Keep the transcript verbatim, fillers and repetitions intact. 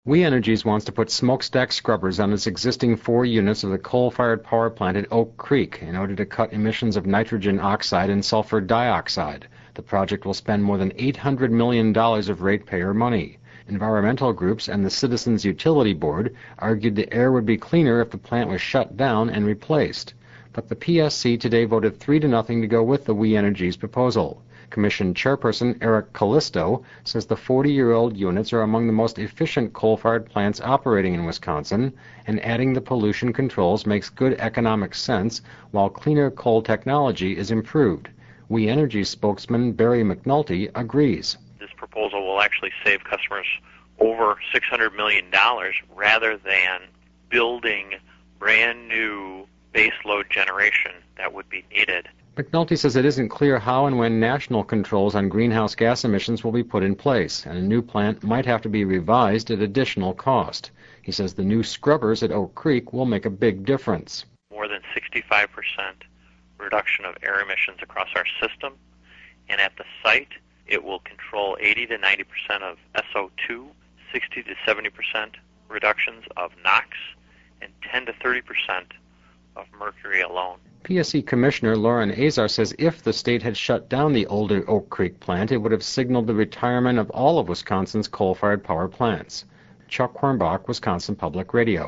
We Energies wants to put smokestack scrubbers on its existing four units of the coal-fired power plant at Oak Creek in order to cut emissions of nitrogen oxide and sulfur dioxide. The project will spend more than eight hundred million dollars of ratepayer money. Environmental groups and the Citizens Utility Board argued the air would be cleaner if the plant was shut down and replaced. But the P S C today voted three to nothing to go with the We Energies proposal. Commission Chairperson Eric Callisto says the forty-year-old units are among the most efficient coal-fired plants operating in Wisconsin, and adding the pollution controls makes good economic sense while cleaner coal technology is improved. We Energies spokesman Barry McNulty agrees. This proposal will actually save customers over six hundred million dollars rather than building brand new baseload generation that would be needed. McNulty says it isn't clear how and when national controls on greenhouse gas emissions will be put in place, and a new plant might have to be revised at additional cost. He says the new scrubbers at Oak Creek will make a big difference. More than sixty-five percent reduction of air emissions across our system, and at the site it will control eighty to ninety percent of S O two, sixty to seventy percent reductions of NOx, and ten to thirty percent of mercury alone. P S C Commissioner Lauren Azar says if the state had shut down the older Oak Creek plant, it would have signaled the retirement of all of Wisconsin's coal-fired power plants. Chuck Hornbach, Wisconsin Public Radio.